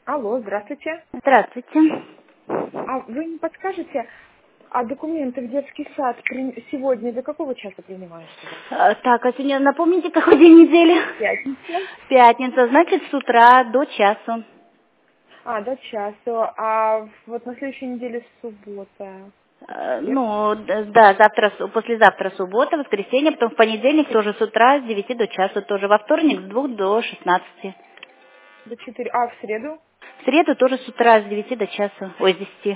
Алло, здравствуйте. Здравствуйте. А вы не подскажете, а документы в детский сад сегодня до какого часа принимаются? Так, а сегодня напомните, какой день недели? Пятница. Пятница, значит, с утра до часу. До часу. А вот на следующей неделе суббота. Четверг? Да, послезавтра суббота, воскресенье, потом в понедельник тоже с утра с 9 до часу тоже, во вторник с 2 до 16. До 4. А в среду? В среду тоже с утра с 9 до часу, ой, с 10.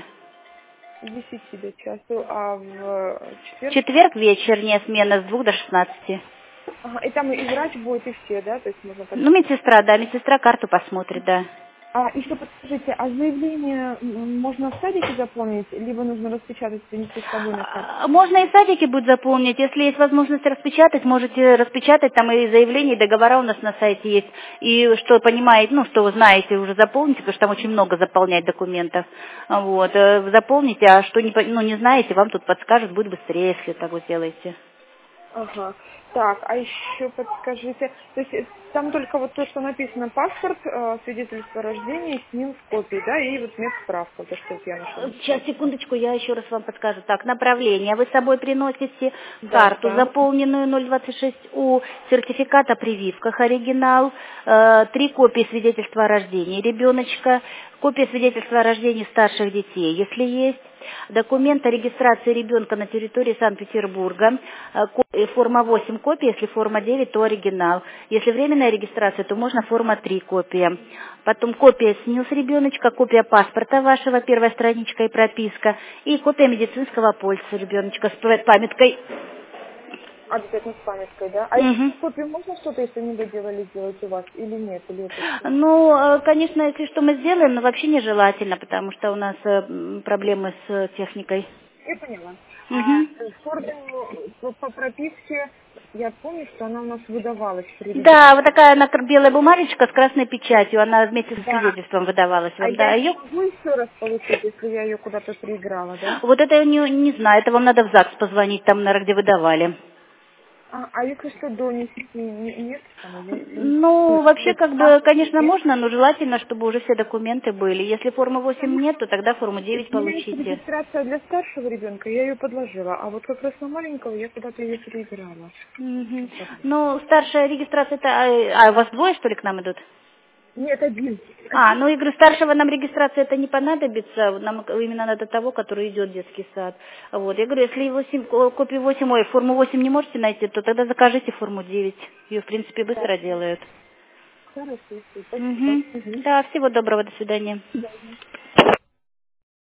С 10 до часу. А в В четверг? четверг вечерняя смена с 2 до 16. Ага, и там и врач будет, и все, да? То есть можно Ну, медсестра карту посмотрит, да. еще подскажите, а заявление можно в садике заполнить, либо нужно распечатать, принести с собой на сад? Можно и в садике будет заполнить. Если есть возможность распечатать, можете распечатать, там и заявление, и договора у нас на сайте есть. И что понимаете, что вы знаете, уже заполните, потому что там очень много заполнять документов. Вот, заполните, а что не знаете, вам тут подскажут, будет быстрее, если так вот сделаете. Ага. Так, а еще подскажите, то есть там только вот то, что написано паспорт, свидетельство о рождении, СНИЛ в копии, да, и вот медсправка, то, что вот я нашла на Сейчас, сайте. секундочку, я еще раз вам подскажу. Так, направление. Вы с собой приносите Да, карту, да. заполненную 026У, сертификат о прививках, оригинал, 3 копии свидетельства о рождении ребеночка, копия свидетельства о рождении старших детей, если есть, документ о регистрации ребенка на территории Санкт-Петербурга, форма 8 копий, если форма 9, то оригинал. Если временная регистрация, то можно форма 3 копия. Потом копия СНИЛС ребеночка, копия паспорта вашего, первая страничка и прописка, и копия медицинского полиса ребеночка с памяткой. Обязательно с памяткой, да? А из Мгм. копии можно что-то, если не доделали, сделать у вас, или нет, или это все? Конечно, если что мы сделаем, но вообще нежелательно, потому что у нас проблемы с техникой. Я поняла. Мгм. Форму по прописке, я помню, что она у нас выдавалась при Да, вот регистрации. такая белая бумажечка с красной печатью, она вместе со Да. свидетельством выдавалась А вам, я да, ее ее. могу еще раз получить, если я ее куда-то переиграла, да? Вот это я не знаю, это вам надо в ЗАГС позвонить, там, наверное, где выдавали. А если что, донести нет, там, Вообще, конечно, можно, но желательно, чтобы уже все документы были. Если формы 8 потому нет, что то тогда форму 9 у меня есть получите. регистрация для старшего ребенка, я ее подложила, а вот как раз на маленького я куда-то ее переиграла. В Мгм. чем проблема? Старшая регистрация, у вас двое, что ли, к нам идут? Нет, один. Я говорю, старшего нам регистрация это не понадобится, нам именно надо того, который идет в детский сад. Вот, я говорю, если копию 8, форму 8 не можете найти, то тогда закажите форму 9. Ее, в принципе, быстро делают. Хорошо, спасибо. Мгм. Мгм. Да, всего доброго, до свидания.